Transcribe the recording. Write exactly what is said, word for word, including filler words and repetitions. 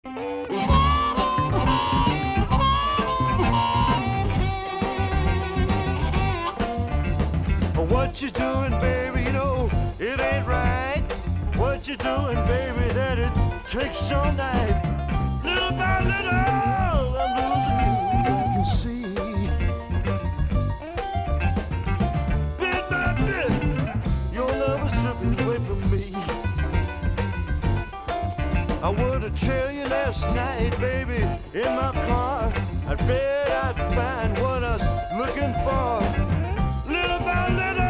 What you doing, baby? You know it ain't right. What you doing, baby? That it takes all night. Little by little, I'm losing you. I can see. Bit by bit, your love is slipping away from me. I would've trailed you last night, baby, in my car. I bet I'd find what I was looking for. Little by little.